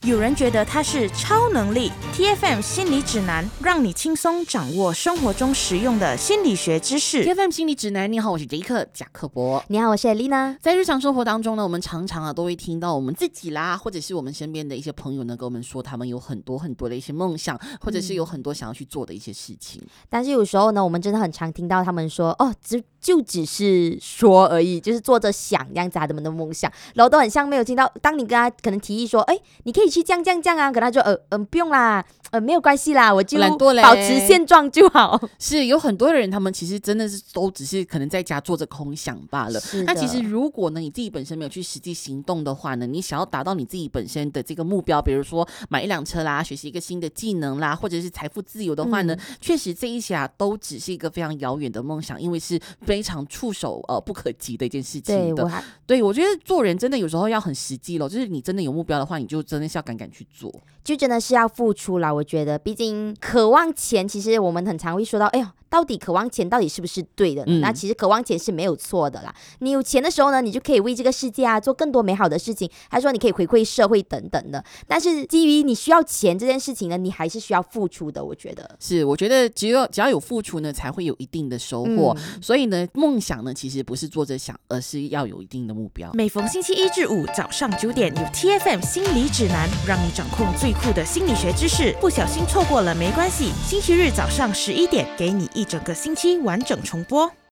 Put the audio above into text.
有人觉得它是超能力。 TFM 心理指南，让你轻松掌握生活中实用的心理学知识。 TFM 心理指南，你好，我是杰克贾克伯。 你好，我是艾丽娜。 在日常生活当中呢，我们常常都会听到我们自己啦，或者是我们身边的一些朋友呢，跟我们说他们有很多的一些梦想，或者是有很多想要去做的一些事情。 但是有时候呢，我们真的很常听到他们说，就只是说而已，就是做着想这样子他们的梦想，然后都很像没有听到。当你跟他可能提议说，你可以去这样啊，可他就不用啦，没有关系啦，我就保持现状就好。 是有很多的人，他们其实真的是都只是可能在家做着空想罢了。那其实如果呢，你自己本身没有去实际行动的话呢，你想要达到你自己本身的这个目标，比如说买一辆车啦，学习一个新的技能啦，或者是财富自由的话呢，确实这一些都只是一个非常遥远的梦想，因为是非常触手不可及的一件事情的。对，我觉得做人真的有时候要很实际咯，就是你真的有目标的话，你就真的是要敢去做， 就真的是要付出啦。我觉得毕竟渴望钱，其实我们很常会说到，到底渴望钱到底是不是对的呢？那其实渴望钱是没有错的啦。你有钱的时候呢，你就可以为这个世界做更多美好的事情，还说你可以回馈社会等等的。但是基于你需要钱这件事情呢，你还是需要付出的。我觉得是，我觉得只要有付出呢，才会有一定的收获。所以呢，梦想呢，其实不是做着想，而是要有一定的目标。 每逢星期一至五早上9点，有 TFM 心理指南，让你掌控最酷的心理学知识。不小心错过了没关系，星期日早上11点，给你一整个星期完整重播。